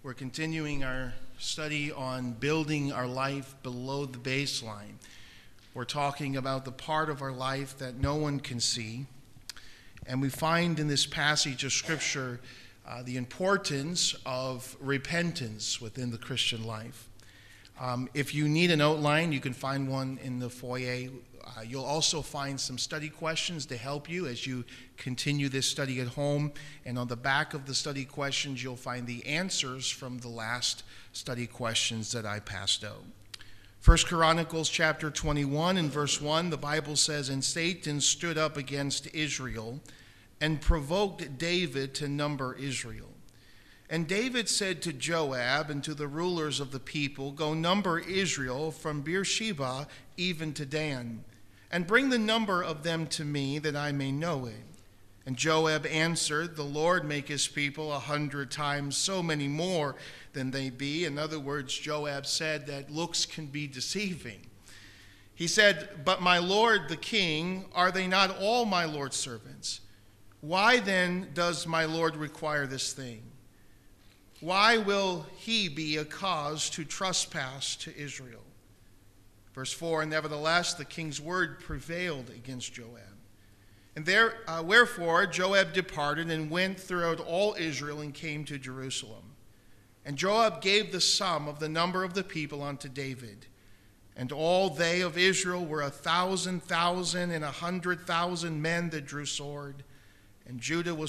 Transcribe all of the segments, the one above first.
We're continuing our study on building our life below the baseline. We're talking about the part of our life that no one can see. And we find in this passage of Scripture the importance of repentance within the Christian life. If you need an outline, you can find one in the foyer. You'll also find some study questions to help you as you continue this study at home. And on the back of the study questions, you'll find the answers from the last study questions that I passed out. 1 Chronicles chapter 21 and verse 1, the Bible says, "And Satan stood up against Israel and provoked David to number Israel. And David said to Joab and to the rulers of the people, 'Go number Israel from Beersheba even to Dan, and bring the number of them to me, that I may know it.' And Joab answered, 'The Lord make his people 100 times so many more than they be.'" In other words, Joab said that looks can be deceiving. He said, "But my lord the king, are they not all my lord's servants? Why then does my lord require this thing? Why will he be a cause to trespass to Israel?" Verse 4, "And nevertheless the king's word prevailed against Joab. And wherefore Joab departed and went throughout all Israel and came to Jerusalem. And Joab gave the sum of the number of the people unto David. And all they of Israel were 1,000,000 and 100,000 men that drew sword. And Judah was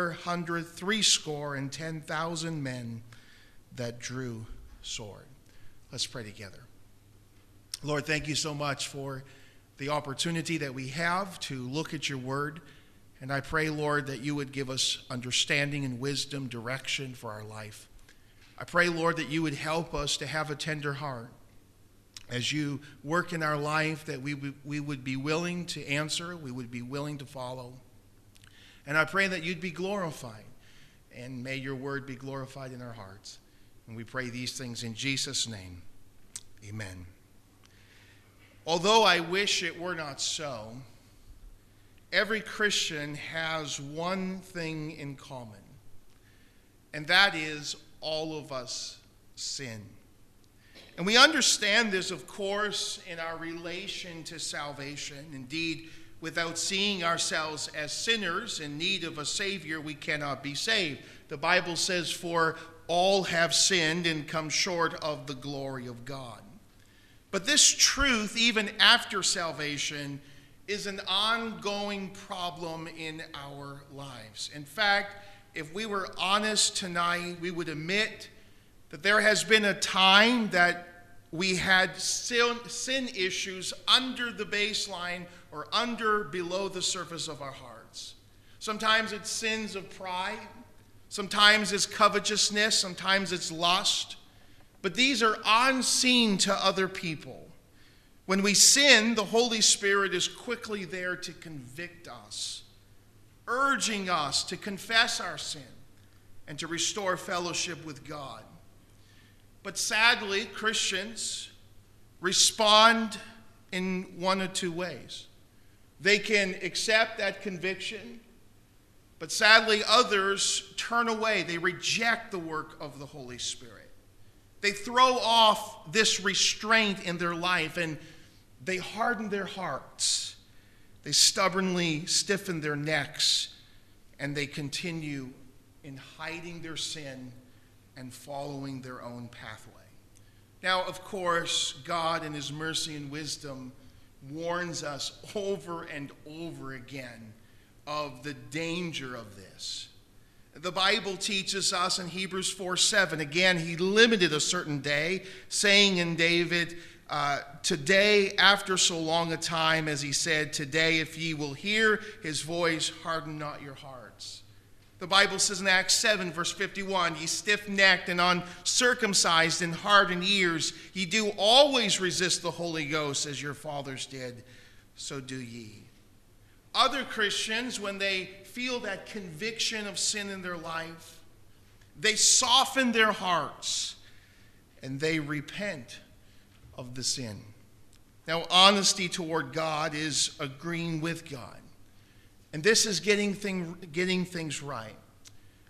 460,000 men that drew sword." Let's pray together. Lord, thank you so much for the opportunity that we have to look at your word. And I pray, Lord, that you would give us understanding and wisdom, direction for our life. I pray, Lord, that you would help us to have a tender heart as you work in our life, that we would be willing to answer, we would be willing to follow. And I pray that you'd be glorified, and may your word be glorified in our hearts. And we pray these things in Jesus' name. Amen. Although I wish it were not so, every Christian has one thing in common, and that is all of us sin. And we understand this, of course, in our relation to salvation. Indeed, without seeing ourselves as sinners in need of a Savior, we cannot be saved. The Bible says, "For all have sinned and come short of the glory of God." But this truth, even after salvation, is an ongoing problem in our lives. In fact, if we were honest tonight, we would admit that there has been a time that we had sin issues under the baseline or below the surface of our hearts. Sometimes it's sins of pride. Sometimes it's covetousness. Sometimes it's lust. But these are unseen to other people. When we sin, the Holy Spirit is quickly there to convict us, urging us to confess our sin and to restore fellowship with God. But sadly, Christians respond in one of two ways. They can accept that conviction, but sadly others turn away. They reject the work of the Holy Spirit. They throw off this restraint in their life and they harden their hearts. They stubbornly stiffen their necks and they continue in hiding their sin and following their own pathway. Now, of course, God in his mercy and wisdom warns us over and over again of the danger of this. The Bible teaches us in Hebrews 4:7, again, he limited a certain day, saying in David, "Today, after so long a time," as he said, "today, if ye will hear his voice, harden not your hearts." The Bible says in Acts 7, verse 51, "Ye stiff-necked and uncircumcised and hardened ears, ye do always resist the Holy Ghost, as your fathers did, so do ye." Other Christians, when they feel that conviction of sin in their life, they soften their hearts and they repent of the sin. Now, honesty toward God is agreeing with God. And this is getting things right.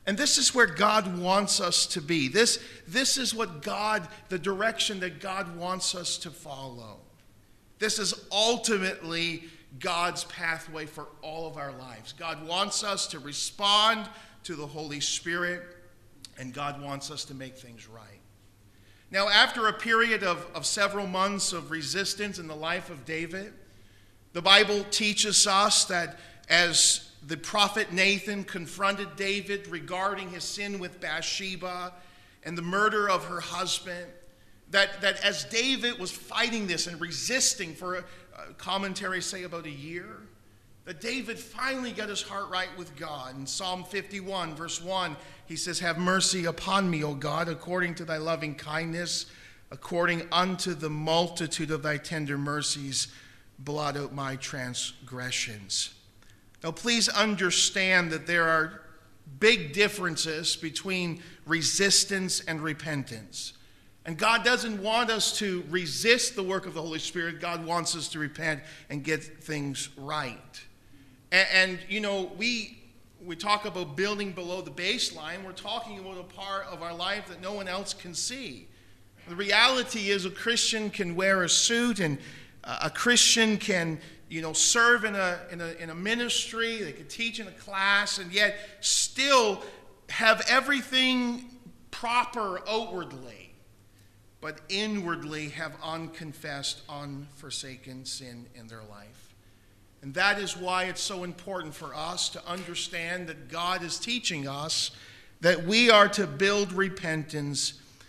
And this is where God wants us to be. This is what the direction that God wants us to follow. This is ultimately God's pathway for all of our lives. God wants us to respond to the Holy Spirit, and God wants us to make things right. Now, after a period of several months of resistance in the life of David, the Bible teaches us that as the prophet Nathan confronted David regarding his sin with Bathsheba and the murder of her husband, that as David was fighting this and resisting for commentaries say about a year, that David finally got his heart right with God. In Psalm 51, verse 1, he says, "Have mercy upon me, O God, according to thy loving kindness, according unto the multitude of thy tender mercies, blot out my transgressions." Now, please understand that there are big differences between resistance and repentance. And God doesn't want us to resist the work of the Holy Spirit. God wants us to repent and get things right. And you know, we talk about building below the baseline. We're talking about a part of our life that no one else can see. The reality is a Christian can wear a suit, and a Christian can, serve in a ministry. They can teach in a class, and yet still have everything proper outwardly, but inwardly have unconfessed, unforsaken sin in their life. And that is why it's so important for us to understand that God is teaching us that we are to build repentance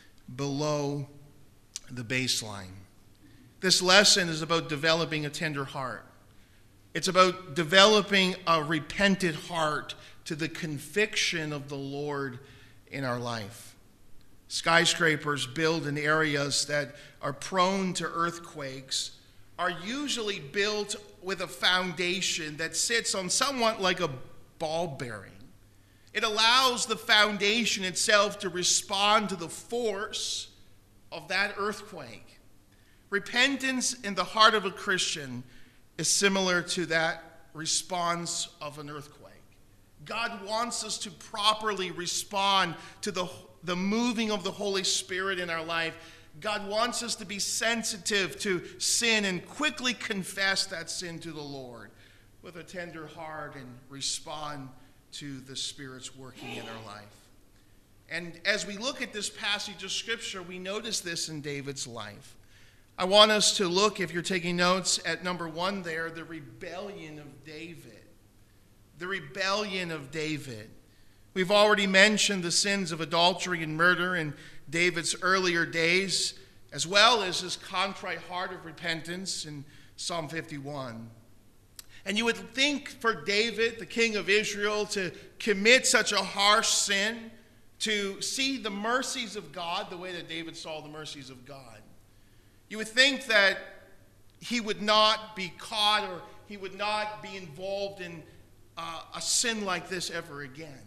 below the baseline. This lesson is about developing a tender heart. It's about developing a repentant heart to the conviction of the Lord in our life. Skyscrapers built in areas that are prone to earthquakes are usually built with a foundation that sits on somewhat like a ball bearing. It allows the foundation itself to respond to the force of that earthquake. Repentance in the heart of a Christian is similar to that response of an earthquake. God wants us to properly respond to the moving of the Holy Spirit in our life. God wants us to be sensitive to sin and quickly confess that sin to the Lord with a tender heart and respond to the Spirit's working in our life. And as we look at this passage of Scripture, we notice this in David's life. I want us to look, if you're taking notes, at number 1 there, the rebellion of David. The rebellion of David. We've already mentioned the sins of adultery and murder in David's earlier days, as well as his contrite heart of repentance in Psalm 51. And you would think for David, the king of Israel, to commit such a harsh sin, to see the mercies of God the way that David saw the mercies of God. You would think that he would not be caught, or he would not be involved in a sin like this ever again.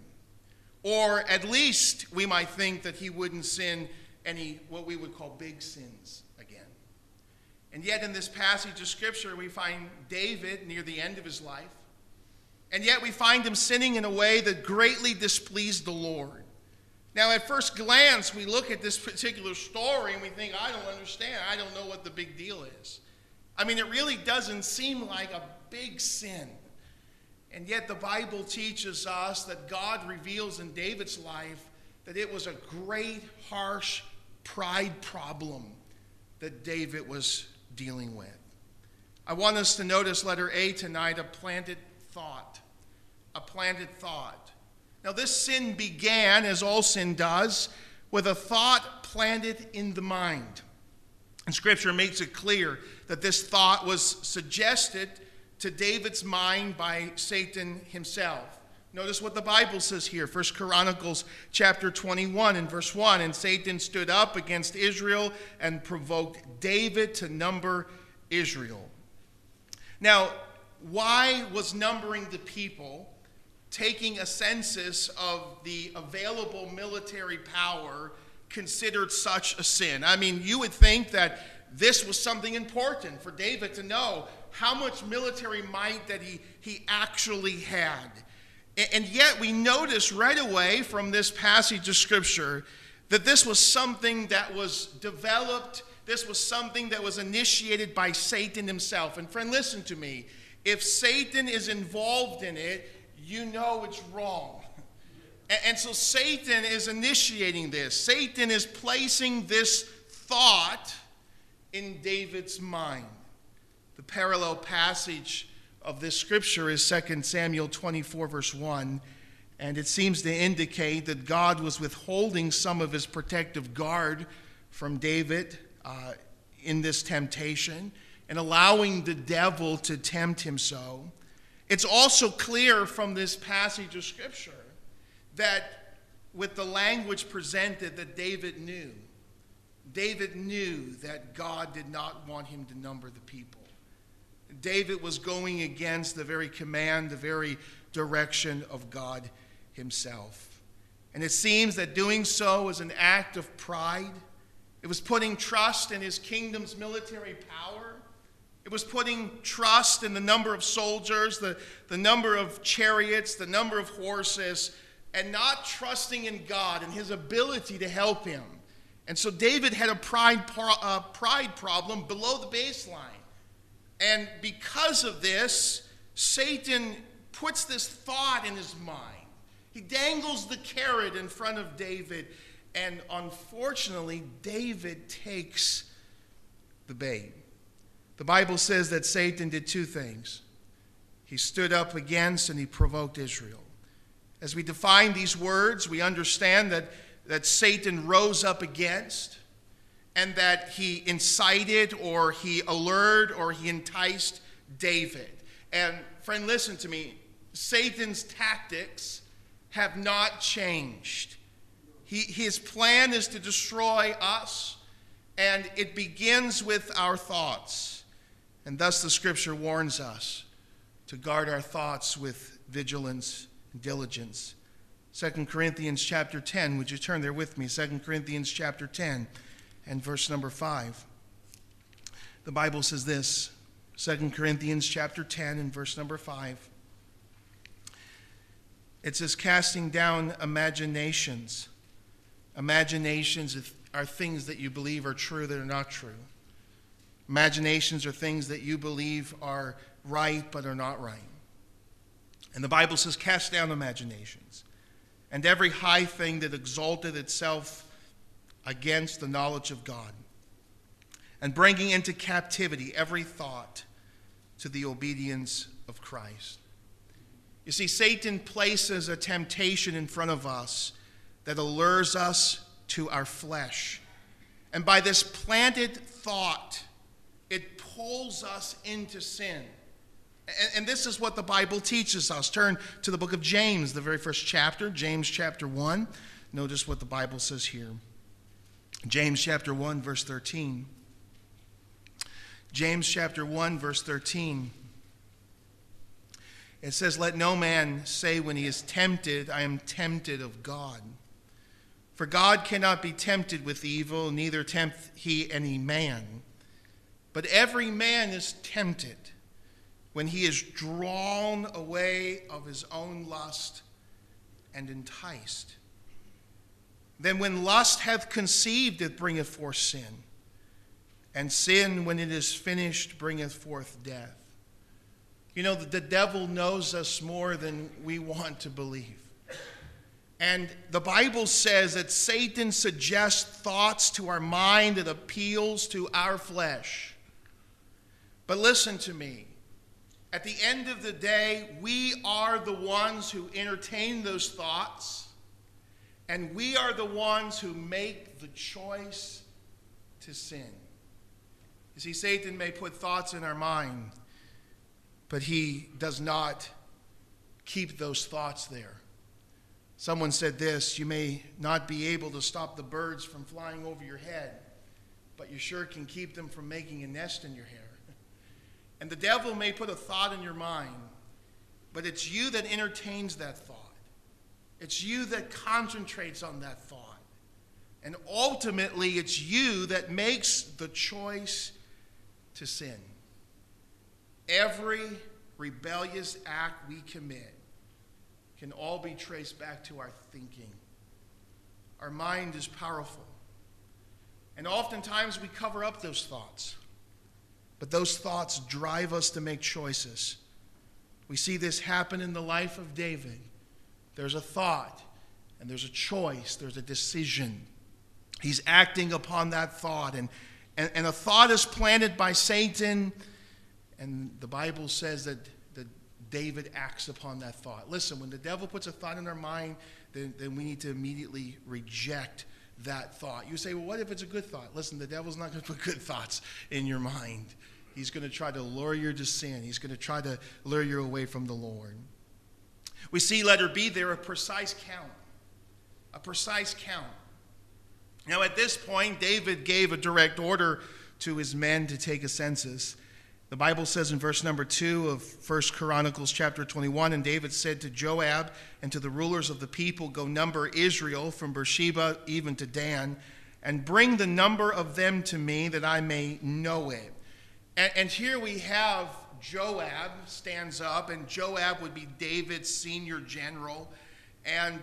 Or at least we might think that he wouldn't sin any what we would call big sins again. And yet in this passage of Scripture we find David near the end of his life. And yet we find him sinning in a way that greatly displeased the Lord. Now at first glance we look at this particular story and we think, I don't understand. I don't know what the big deal is. I mean, it really doesn't seem like a big sin. And yet the Bible teaches us that God reveals in David's life that it was a great, harsh pride problem that David was dealing with. I want us to notice letter A tonight, a planted thought. A planted thought. Now this sin began, as all sin does, with a thought planted in the mind. And Scripture makes it clear that this thought was suggested to David's mind by Satan himself. Notice what the Bible says here, 1 Chronicles chapter 21 and verse 1. And Satan stood up against Israel and provoked David to number Israel. Now, why was numbering the people, taking a census of the available military power, considered such a sin? I mean, you would think that this was something important for David to know how much military might that he actually had. And yet we notice right away from this passage of Scripture that this was something that was developed, this was something that was initiated by Satan himself. And friend, listen to me. If Satan is involved in it, you know it's wrong. And so Satan is initiating this. Satan is placing this thought in David's mind. The parallel passage of this scripture is 2 Samuel 24, verse 1. And it seems to indicate that God was withholding some of his protective guard from David in this temptation and allowing the devil to tempt him so. It's also clear from this passage of Scripture that with the language presented that David knew that God did not want him to number the people. David was going against the very command, the very direction of God himself. And it seems that doing so was an act of pride. It was putting trust in his kingdom's military power. It was putting trust in the number of soldiers, the number of chariots, the number of horses, and not trusting in God and his ability to help him. And so David had a pride problem below the baseline. And because of this, Satan puts this thought in his mind. He dangles the carrot in front of David, and unfortunately, David takes the bait. The Bible says that Satan did two things. He stood up against and he provoked Israel. As we define these words, we understand that Satan rose up against, and that he incited or he allured or he enticed David. And friend, listen to me. Satan's tactics have not changed. His plan is to destroy us, and it begins with our thoughts. And thus the Scripture warns us to guard our thoughts with vigilance and diligence. 2 Corinthians chapter 10, would you turn there with me? 2 Corinthians chapter 10 and verse number 5. The Bible says this, 2 Corinthians chapter 10 and verse number 5. It says, casting down imaginations. Imaginations are things that you believe are true that are not true. Imaginations are things that you believe are right but are not right. And the Bible says, cast down imaginations, and every high thing that exalted itself against the knowledge of God, and bringing into captivity every thought to the obedience of Christ. You see, Satan places a temptation in front of us that allures us to our flesh. And by this planted thought, it pulls us into sin. And this is what the Bible teaches us. Turn to the book of James, the very first chapter, James chapter 1. Notice what the Bible says here. James chapter 1, verse 13. James chapter 1, verse 13. It says, let no man say when he is tempted, I am tempted of God. For God cannot be tempted with evil, neither tempt he any man. But every man is tempted when he is drawn away of his own lust and enticed. Then when lust hath conceived, it bringeth forth sin. And sin, when it is finished, bringeth forth death. You know, the devil knows us more than we want to believe. And the Bible says that Satan suggests thoughts to our mind that appeals to our flesh. But listen to me. At the end of the day, we are the ones who entertain those thoughts, and we are the ones who make the choice to sin. You see, Satan may put thoughts in our mind, but he does not keep those thoughts there. Someone said this, you may not be able to stop the birds from flying over your head, but you sure can keep them from making a nest in your hair. And the devil may put a thought in your mind, but it's you that entertains that thought. It's you that concentrates on that thought. And ultimately, it's you that makes the choice to sin. Every rebellious act we commit can all be traced back to our thinking. Our mind is powerful. And oftentimes we cover up those thoughts. But those thoughts drive us to make choices. We see this happen in the life of David. There's a thought, and there's a choice, there's a decision. He's acting upon that thought, and a thought is planted by Satan, and the Bible says that David acts upon that thought. Listen, when the devil puts a thought in our mind, then we need to immediately reject that thought. You say, well, what if it's a good thought? Listen, the devil's not going to put good thoughts in your mind. He's going to try to lure you to sin. He's going to try to lure you away from the Lord. We see, letter B there, a precise count. A precise count. Now, at this point, David gave a direct order to his men to take a census. The Bible says in verse number 2 of 1 Chronicles chapter 21, and David said to Joab and to the rulers of the people, go number Israel from Beersheba even to Dan, and bring the number of them to me that I may know it. And here we have Joab stands up, and Joab would be David's senior general. And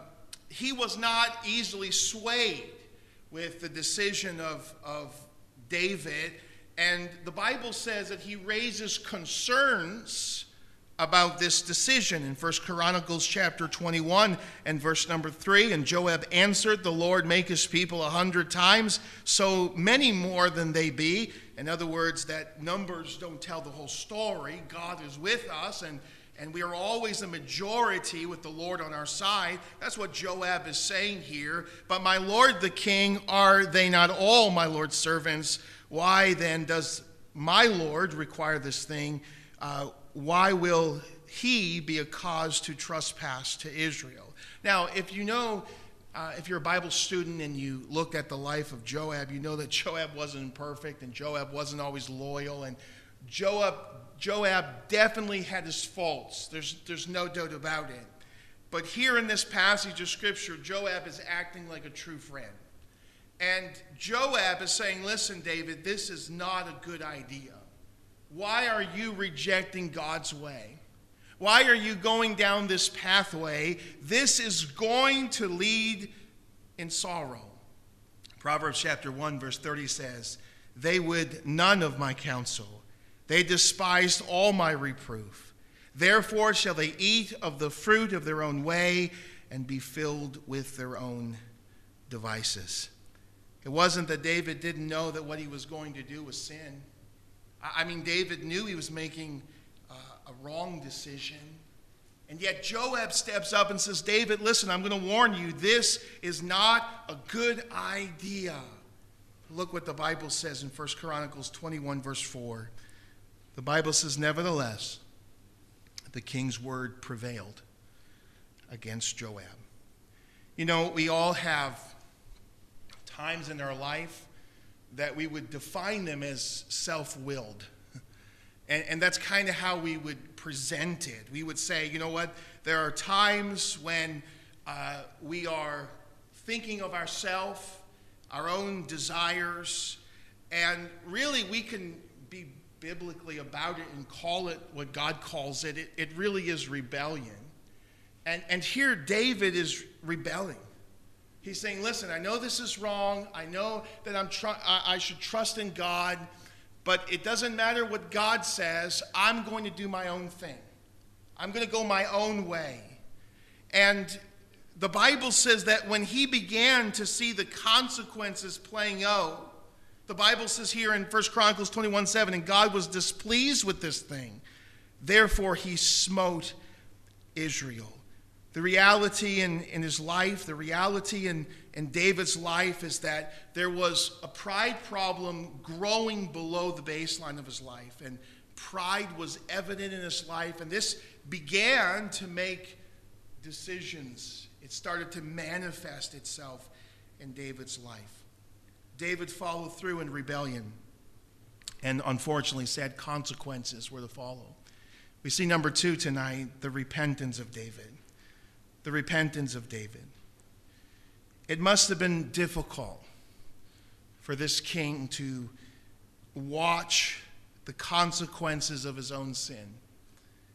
he was not easily swayed with the decision of David. And the Bible says that he raises concerns about this decision in 1 Chronicles chapter 21 and verse number 3. And Joab answered, the Lord make his people 100 times, so many more than they be. In other words, that numbers don't tell the whole story. God is with us, and we are always a majority with the Lord on our side. That's what Joab is saying here. But my lord the king, are they not all my lord's servants? Why then does my Lord require this thing? Why will he be a cause to trespass to Israel? Now, if you know, if you're a Bible student and you looked at the life of Joab, you know that Joab wasn't perfect and Joab wasn't always loyal. And Joab definitely had his faults. There's no doubt about it. But here in this passage of Scripture, Joab is acting like a true friend. And Joab is saying, listen, David, this is not a good idea. Why are you rejecting God's way? Why are you going down this pathway? This is going to lead in sorrow. Proverbs chapter 1 verse 30 says, they would none of my counsel. They despised all my reproof. Therefore shall they eat of the fruit of their own way and be filled with their own devices. It wasn't that David didn't know that what he was going to do was sin. I mean, David knew he was making a wrong decision. And yet Joab steps up and says, David, listen, I'm going to warn you, this is not a good idea. Look what the Bible says in 1 Chronicles 21, verse 4. The Bible says, nevertheless, the king's word prevailed against Joab. You know, we all have times in our life that we would define them as self-willed. And that's kind of how we would present it. We would say, you know what, there are times when we are thinking of ourselves, our own desires, and really we can be biblically about it and call it what God calls it. It really is rebellion. And here David is rebelling. He's saying, listen, I know this is wrong. I know that I should trust in God, but it doesn't matter what God says. I'm going to do my own thing. I'm going to go my own way. And the Bible says that when he began to see the consequences playing out, the Bible says here in 1 Chronicles 21:7, and God was displeased with this thing. Therefore he smote Israel. The reality in his life, the reality in David's life is that there was a pride problem growing below the baseline of his life. And pride was evident in his life. And this began to make decisions. It started to manifest itself in David's life. David followed through in rebellion. And unfortunately, sad consequences were to follow. We see number 2 tonight, the repentance of David. The repentance of David. It must have been difficult for this king to watch the consequences of his own sin.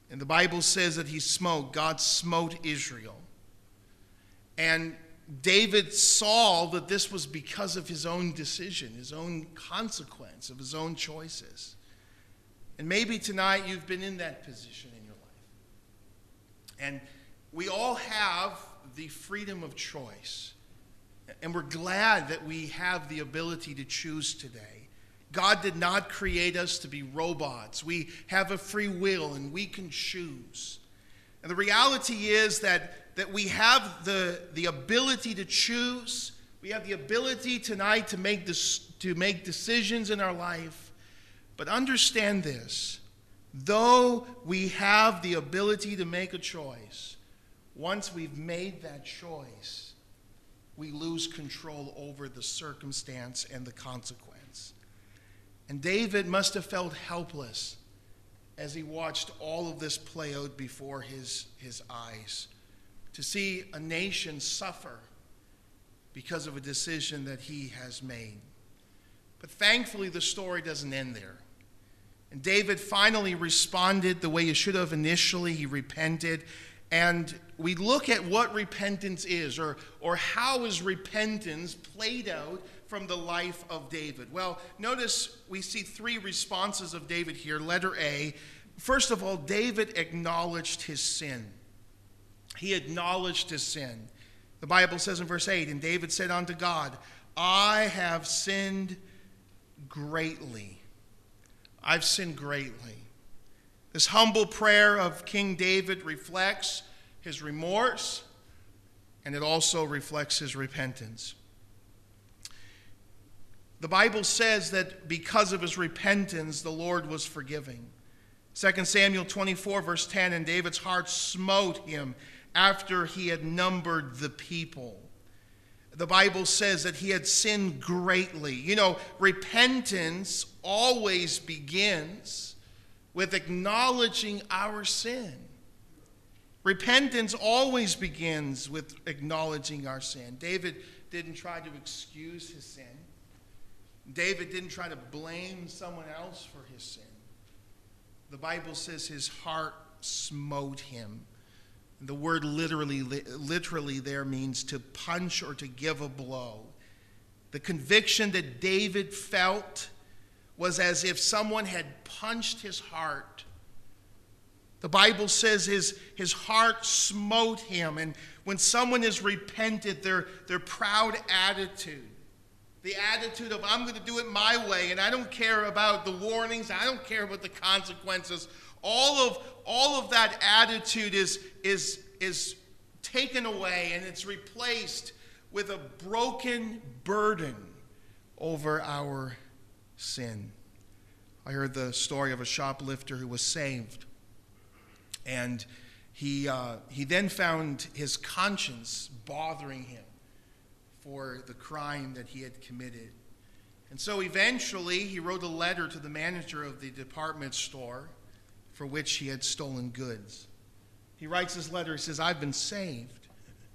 And the Bible says that God smote Israel. And David saw that this was because of his own decision, his own consequence of his own choices. And maybe tonight you've been in that position in your life. And we all have the freedom of choice. And we're glad that we have the ability to choose today. God did not create us to be robots. We have a free will and we can choose. And the reality is that we have the ability to choose. We have the ability tonight to make decisions in our life. But understand this, though we have the ability to make a choice, once we've made that choice, we lose control over the circumstance and the consequence. And David must have felt helpless as he watched all of this play out before his eyes, to see a nation suffer because of a decision that he has made. But thankfully, the story doesn't end there. And David finally responded the way he should have initially. He repented. And we look at what repentance is, or how is repentance played out from the life of David. Well, notice we see three responses of David here. Letter A, first of all, David acknowledged his sin. He acknowledged his sin. The Bible says in verse 8, and David said unto God, I have sinned greatly. I've sinned greatly. This humble prayer of King David reflects his remorse, and it also reflects his repentance. The Bible says that because of his repentance, the Lord was forgiving. 2 Samuel 24, verse 10, and David's heart smote him after he had numbered the people. The Bible says that he had sinned greatly. You know, repentance always begins with acknowledging our sin. Repentance always begins with acknowledging our sin. David didn't try to excuse his sin. David didn't try to blame someone else for his sin. The Bible says his heart smote him. The word literally there means to punch or to give a blow. The conviction that David felt was as if someone had punched his heart. The Bible says his heart smote him. And when someone is repented, their proud attitude, the attitude of I'm going to do it my way and I don't care about the warnings, I don't care about the consequences, all of that attitude is taken away and it's replaced with a broken burden over our sin. I heard the story of a shoplifter who was saved, and he then found his conscience bothering him for the crime that he had committed. And so eventually he wrote a letter to the manager of the department store for which he had stolen goods. He writes this letter, he says, I've been saved.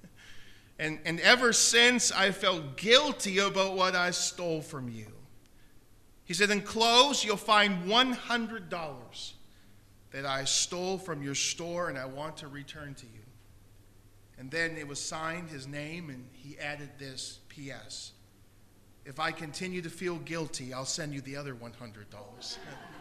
And ever since I felt guilty about what I stole from you. He said, enclosed you'll find $100 that I stole from your store and I want to return to you. And then it was signed, his name, and he added this P.S. If I continue to feel guilty, I'll send you the other $100.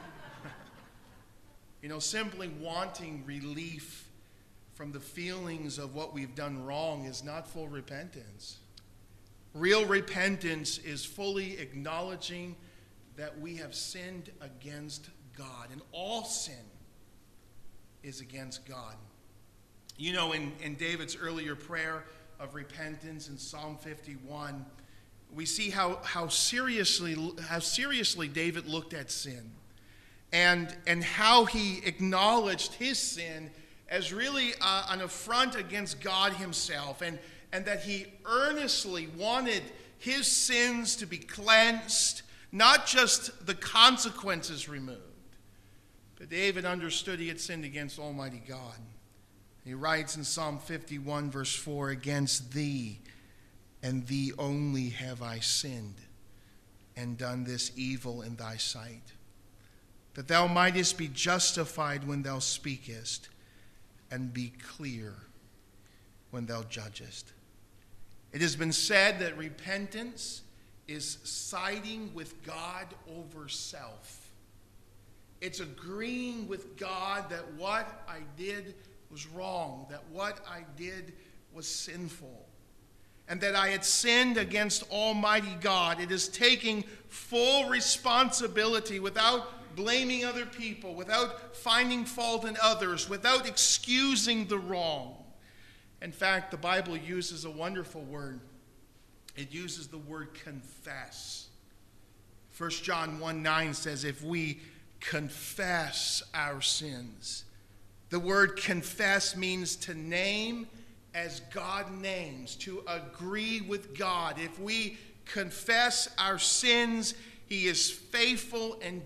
You know, simply wanting relief from the feelings of what we've done wrong is not full repentance. Real repentance is fully acknowledging that we have sinned against God, and all sin is against God. You know, in David's earlier prayer of repentance in Psalm 51, we see how seriously David looked at sin, and how he acknowledged his sin as really an affront against God himself, and that he earnestly wanted his sins to be cleansed, not just the consequences removed. But David understood he had sinned against Almighty God. He writes in Psalm 51, verse 4, against thee and thee only have I sinned and done this evil in thy sight. that thou mightest be justified when thou speakest, and be clear when thou judgest. It has been said that repentance is siding with God over self. It's agreeing with God that what I did was wrong, that what I did was sinful, and that I had sinned against Almighty God. It is taking full responsibility without blaming other people, without finding fault in others, without excusing the wrong. In fact, the Bible uses a wonderful word. It uses the word confess. 1 John 1:9 says, if we confess our sins. The word confess means to name as God names, to agree with God. If we confess our sins, He is faithful and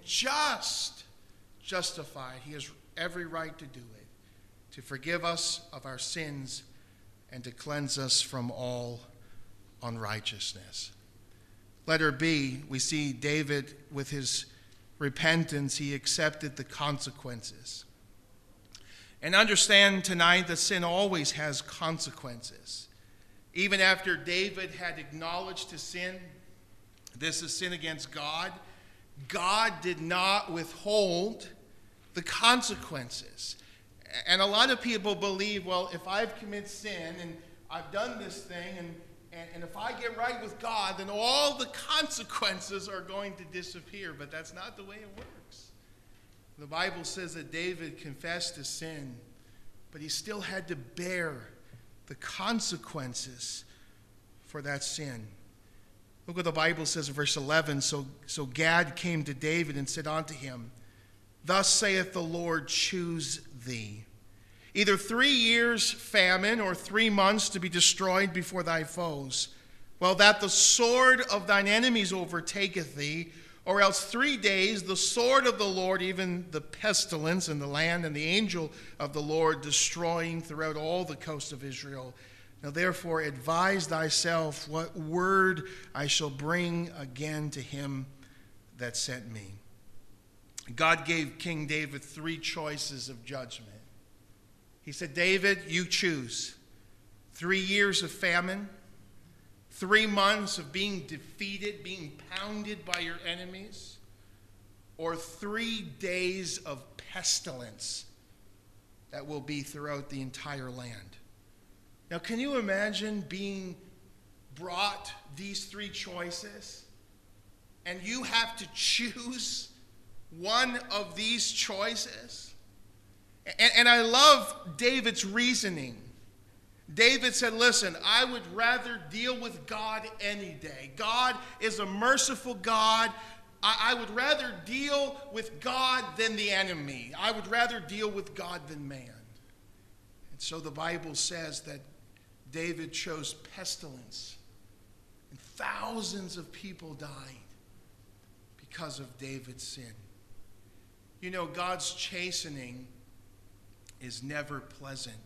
justified. He has every right to do it, to forgive us of our sins and to cleanse us from all unrighteousness. Letter B, we see David with his repentance, he accepted the consequences. And understand tonight that sin always has consequences. Even after David had acknowledged his sin, this is sin against God, God did not withhold the consequences. And a lot of people believe, well, if I've committed sin and I've done this thing, and if I get right with God, then all the consequences are going to disappear. But that's not the way it works. The Bible says that David confessed his sin, but he still had to bear the consequences for that sin. Look what the Bible says in verse 11. So Gad came to David and said unto him, thus saith the Lord, choose thee either 3 years famine or 3 months to be destroyed before thy foes, while that the sword of thine enemies overtaketh thee, or else 3 days the sword of the Lord, even the pestilence in the land, and the angel of the Lord destroying throughout all the coast of Israel. Now therefore advise thyself what word I shall bring again to him that sent me. God gave King David 3 choices of judgment. He said, David, you choose 3 years of famine, 3 months of being defeated, being pounded by your enemies, or 3 days of pestilence that will be throughout the entire land. Now, can you imagine being brought these 3 choices, and you have to choose one of these choices? And I love David's reasoning. David said, listen, I would rather deal with God any day. God is a merciful God. I would rather deal with God than the enemy. I would rather deal with God than man. And so the Bible says that David chose pestilence, and thousands of people died because of David's sin. You know, God's chastening is never pleasant.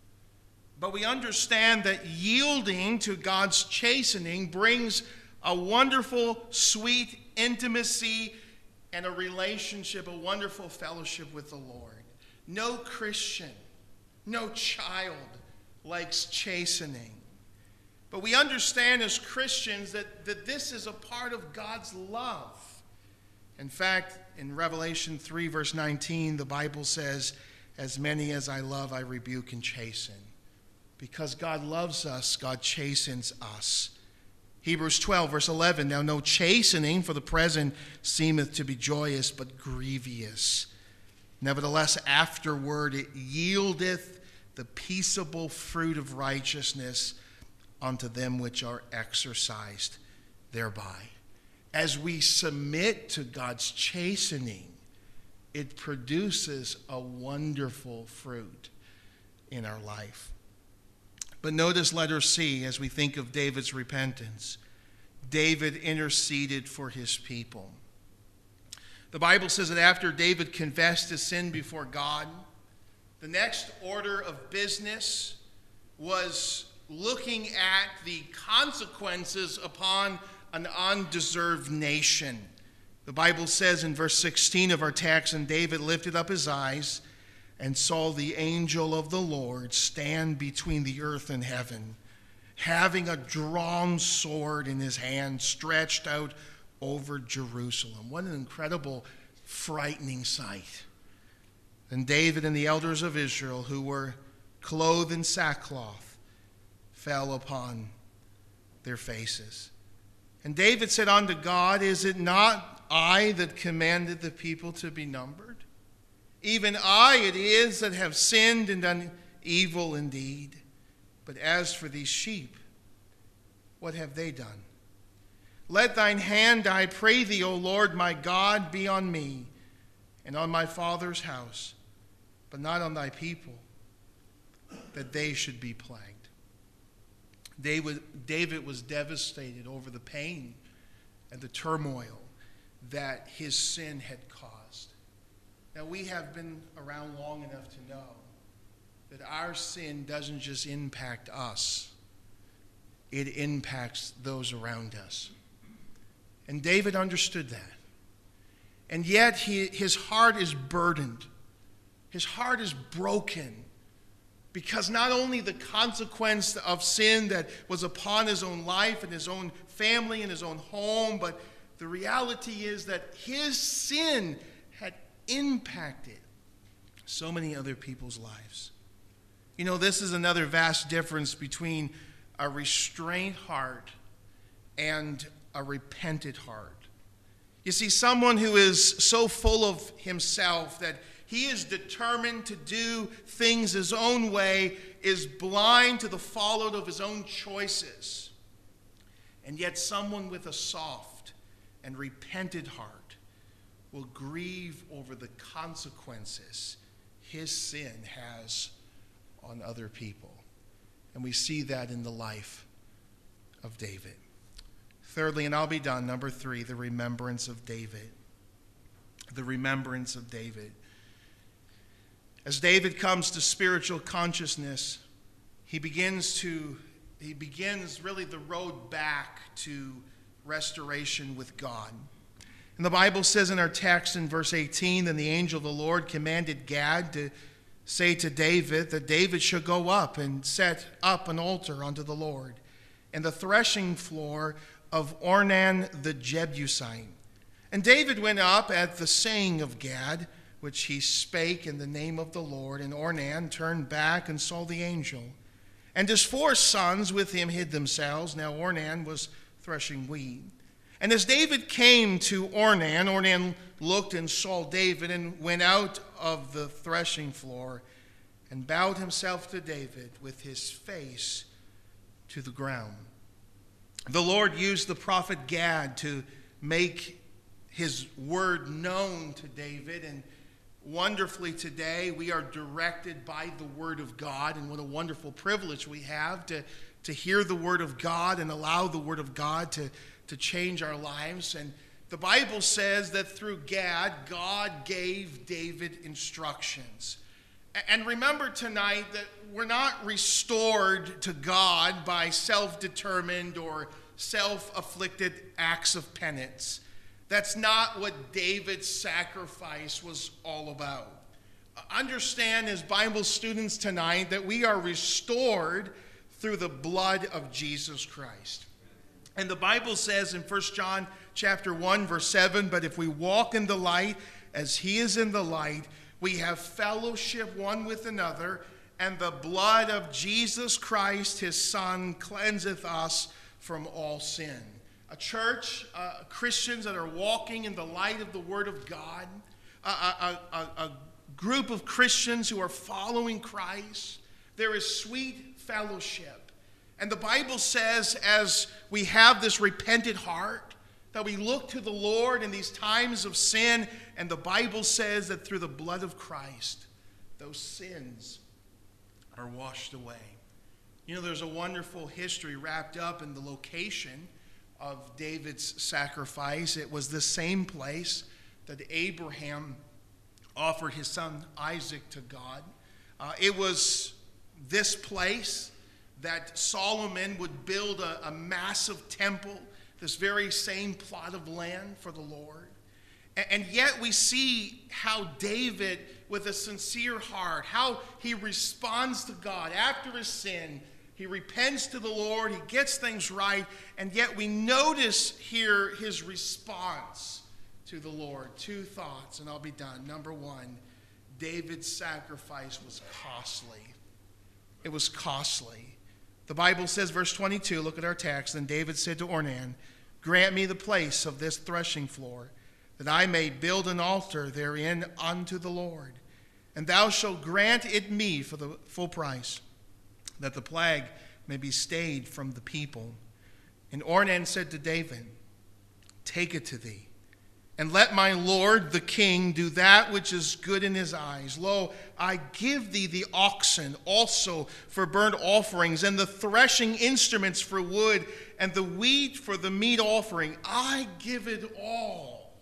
But we understand that yielding to God's chastening brings a wonderful, sweet intimacy and a relationship, a wonderful fellowship with the Lord. No Christian, no child likes chastening. But we understand as Christians that this is a part of God's love. In fact, in Revelation 3, verse 19, the Bible says, as many as I love, I rebuke and chasten. Because God loves us, God chastens us. Hebrews 12, verse 11, now no chastening for the present seemeth to be joyous, but grievous. Nevertheless, afterward it yieldeth the peaceable fruit of righteousness unto them which are exercised thereby. As we submit to God's chastening, it produces a wonderful fruit in our life. But notice letter C, as we think of David's repentance. David interceded for his people. The Bible says that after David confessed his sin before God, the next order of business was looking at the consequences upon an undeserved nation. The Bible says in verse 16 of our text, "And David lifted up his eyes and saw the angel of the Lord stand between the earth and heaven, having a drawn sword in his hand stretched out over Jerusalem." What an incredible, frightening sight. Then David and the elders of Israel, who were clothed in sackcloth, fell upon their faces. And David said unto God, "Is it not I that commanded the people to be numbered? Even I it is that have sinned and done evil indeed. But as for these sheep, what have they done? Let thine hand, I pray thee, O Lord my God, be on me and on my father's house, but not on thy people, that they should be plagued." David was devastated over the pain and the turmoil that his sin had caused. Now, we have been around long enough to know that our sin doesn't just impact us, it impacts those around us. And David understood that. And yet his heart is burdened. His heart is broken because not only the consequence of sin that was upon his own life and his own family and his own home, but the reality is that his sin had impacted so many other people's lives. You know, this is another vast difference between a restrained heart and a repentant heart. You see, someone who is so full of himself that he is determined to do things his own way is blind to the fallout of his own choices. And yet someone with a soft and repentant heart will grieve over the consequences his sin has on other people. And we see that in the life of David. Thirdly, and I'll be done, number 3, the remembrance of David. The remembrance of David. As David comes to spiritual consciousness, he begins really the road back to restoration with God. And the Bible says in our text in verse 18, "Then the angel of the Lord commanded Gad to say to David that David should go up and set up an altar unto the Lord in the threshing floor of Ornan the Jebusite. And David went up at the saying of Gad, which he spake in the name of the Lord. And Ornan turned back and saw the angel. And his 4 sons with him hid themselves. Now Ornan was threshing wheat. And as David came to Ornan, Ornan looked and saw David and went out of the threshing floor and bowed himself to David with his face to the ground." The Lord used the prophet Gad to make his word known to David. And wonderfully today, we are directed by the word of God. And what a wonderful privilege we have to hear the word of God and allow the word of God to change our lives. And the Bible says that through Gad, God gave David instructions. And remember tonight that we're not restored to God by self-determined or self-afflicted acts of penance. That's not what David's sacrifice was all about. Understand as Bible students tonight that we are restored through the blood of Jesus Christ. And the Bible says in 1 John chapter 1, verse 7, "But if we walk in the light as he is in the light, we have fellowship one with another, and the blood of Jesus Christ, his Son, cleanseth us from all sin." A church, Christians that are walking in the light of the Word of God, a group of Christians who are following Christ, there is sweet fellowship. And the Bible says, as we have this repentant heart, that we look to the Lord in these times of sin, and the Bible says that through the blood of Christ, those sins are washed away. You know, there's a wonderful history wrapped up in the location of David's sacrifice. It was the same place that Abraham offered his son Isaac to God. It was this place that Solomon would build a massive temple, this very same plot of land for the Lord. And yet we see how David, with a sincere heart, how he responds to God after his sin. He repents to the Lord, he gets things right, and yet we notice here his response to the Lord. Two thoughts, and I'll be done. Number one, David's sacrifice was costly. It was costly. The Bible says, verse 22, look at our text. Then David said to Ornan, grant me the place of this threshing floor, that I may build an altar therein unto the Lord. And thou shalt grant it me for the full price, that the plague may be stayed from the people. And Ornan said to David, take it to thee, and let my lord the king do that which is good in his eyes. Lo, I give thee the oxen also for burnt offerings, and the threshing instruments for wood, and the wheat for the meat offering. I give it all.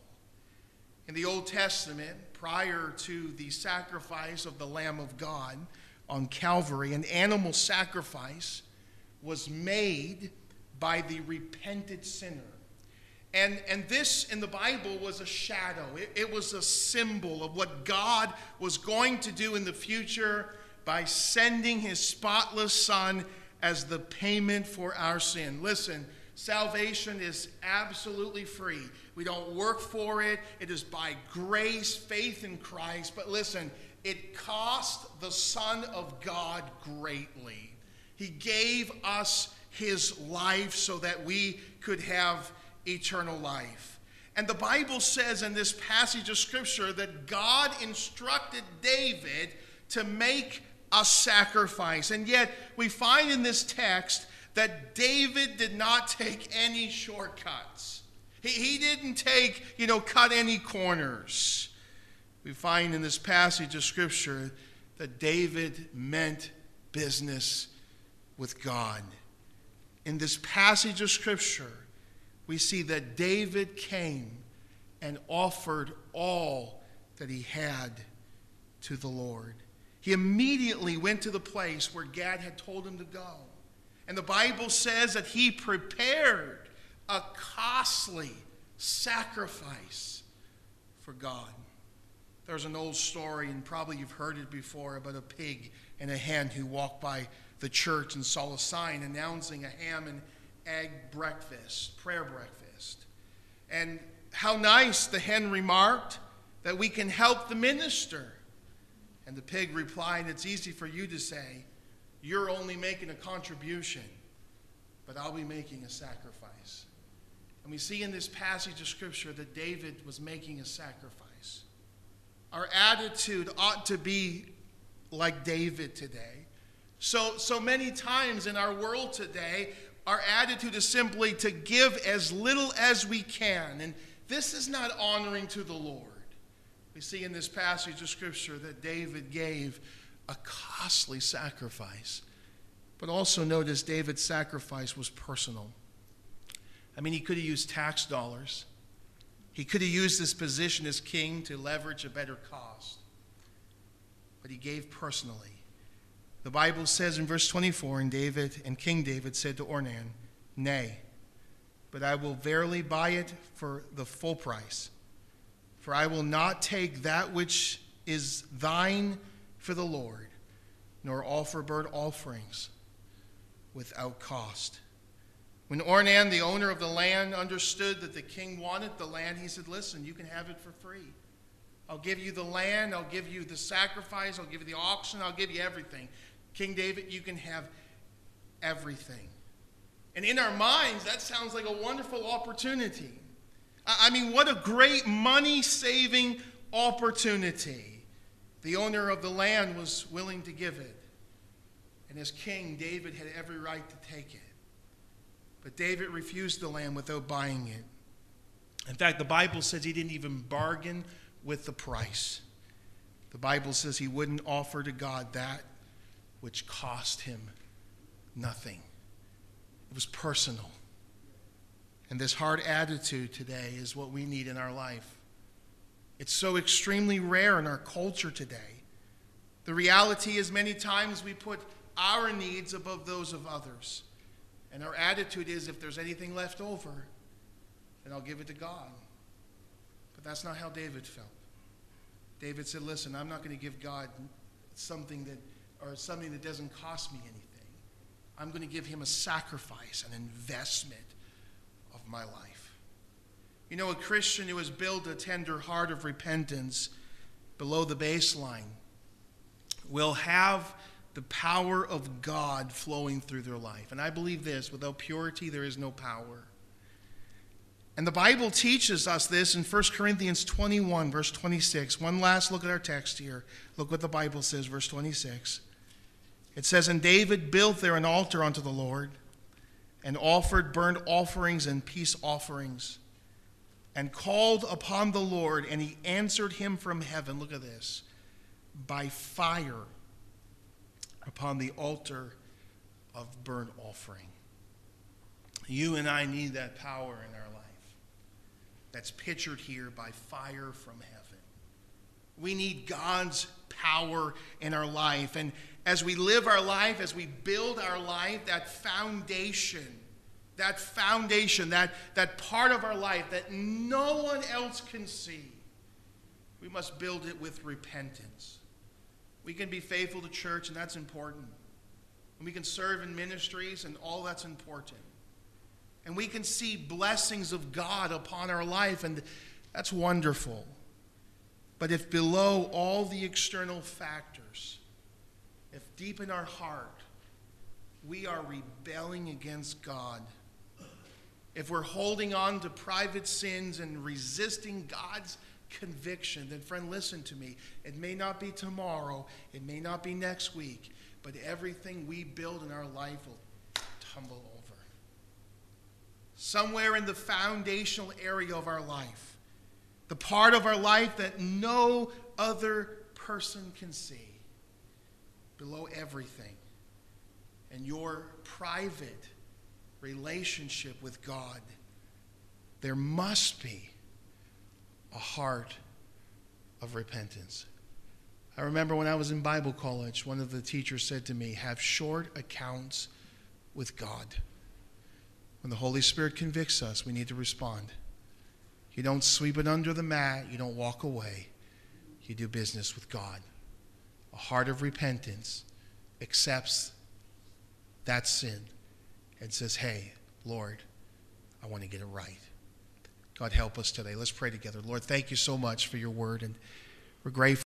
In the Old Testament, prior to the sacrifice of the Lamb of God on Calvary, an animal sacrifice was made by the repentant sinner. And this in the Bible was a shadow. It was a symbol of what God was going to do in the future by sending his spotless Son as the payment for our sin. Listen, salvation is absolutely free. We don't work for it. It is by grace, faith in Christ. But listen, it cost the Son of God greatly. He gave us his life so that we could have eternal life. And the Bible says in this passage of Scripture that God instructed David to make a sacrifice. And yet we find in this text that David did not take any shortcuts. He didn't cut any corners. We find in this passage of Scripture that David meant business with God. In this passage of Scripture, we see that David came and offered all that he had to the Lord. He immediately went to the place where God had told him to go. And the Bible says that he prepared a costly sacrifice for God. There's an old story, and probably you've heard it before, about a pig and a hen who walked by the church and saw a sign announcing a ham and egg breakfast, prayer breakfast. And how nice, the hen remarked, that we can help the minister. And the pig replied, it's easy for you to say, you're only making a contribution, but I'll be making a sacrifice. And we see in this passage of Scripture that David was making a sacrifice. Our attitude ought to be like David today. So many times in our world today, our attitude is simply to give as little as we can. And this is not honoring to the Lord. We see in this passage of Scripture that David gave a costly sacrifice. But also notice David's sacrifice was personal. I mean, he could have used tax dollars. He could have used his position as king to leverage a better cause. But he gave personally. The Bible says in verse 24, and King David said to Ornan, nay, but I will verily buy it for the full price. For I will not take that which is thine for the Lord, nor offer burnt offerings without cost. When Ornan, the owner of the land, understood that the king wanted the land, he said, listen, you can have it for free. I'll give you the land, I'll give you the sacrifice, I'll give you the oxen, I'll give you everything. King David, you can have everything. And in our minds, that sounds like a wonderful opportunity. I mean, what a great money-saving opportunity. The owner of the land was willing to give it. And as king, David had every right to take it. But David refused the land without buying it. In fact, the Bible says he didn't even bargain with the price. The Bible says he wouldn't offer to God that which cost him nothing. It was personal. And this hard attitude today is what we need in our life. It's so extremely rare in our culture today. The reality is many times we put our needs above those of others. And our attitude is, if there's anything left over, then I'll give it to God. But that's not how David felt. David said, listen, I'm not going to give God something that doesn't cost me anything. I'm going to give him a sacrifice, an investment of my life. You know, a Christian who has built a tender heart of repentance below the baseline will have the power of God flowing through their life. And I believe this, without purity, there is no power. And the Bible teaches us this in 1 Corinthians 21, verse 26. One last look at our text here. Look what the Bible says, verse 26. It says, and David built there an altar unto the Lord, and offered burnt offerings and peace offerings, and called upon the Lord, and he answered him from heaven. Look at this. By fire upon the altar of burnt offering. You and I need that power in our life. That's pictured here by fire from heaven. We need God's power in our life. And as we live our life, as we build our life, that foundation, that part of our life that no one else can see, we must build it with repentance. We can be faithful to church, and that's important. And we can serve in ministries, and all that's important. And we can see blessings of God upon our life, and that's wonderful. But if below all the external factors, if deep in our heart we are rebelling against God, if we're holding on to private sins and resisting God's conviction, then friend, listen to me. It may not be tomorrow, it may not be next week, but everything we build in our life will tumble over. Somewhere in the foundational area of our life, the part of our life that no other person can see, below everything, and your private relationship with God, there must be a heart of repentance. I remember when I was in Bible college, one of the teachers said to me, have short accounts with God. When the Holy Spirit convicts us, we need to respond. You don't sweep it under the mat. You don't walk away. You do business with God. A heart of repentance accepts that sin and says, hey, Lord, I want to get it right. God, help us today. Let's pray together. Lord, thank you so much for your word, and we're grateful.